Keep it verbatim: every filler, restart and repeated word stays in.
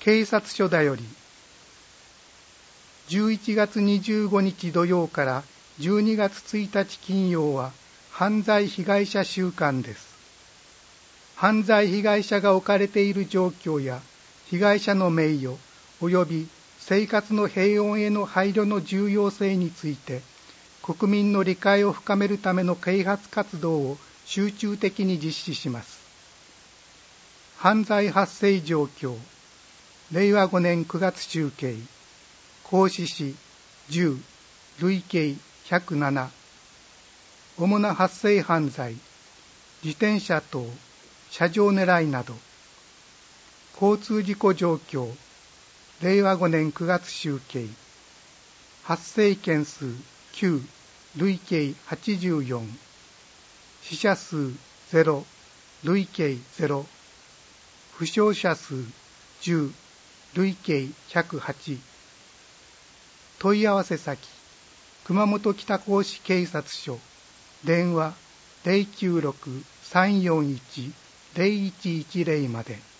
警察署だより、じゅういちがつにじゅうごにち土曜からじゅうにがつついたち金曜は犯罪被害者週間です。犯罪被害者が置かれている状況や被害者の名誉及び生活の平穏への配慮の重要性について国民の理解を深めるための啓発活動を集中的に実施します。犯罪発生状況、れいわごねんくがつ集計、合志市じゅう、累計ひゃくなな、主な発生犯罪、自転車盗、車上狙いなど、交通事故状況、れいわごねんくがつ集計、発生件数きゅう、累計はちじゅうよん、死者数ゼロ、累計ゼロ、負傷者数じゅう、累計ひゃくはち、問い合わせ先、熊本北高市警察署、電話 ゼロきゅうろく さんよんいち ゼロいちいちゼロ まで。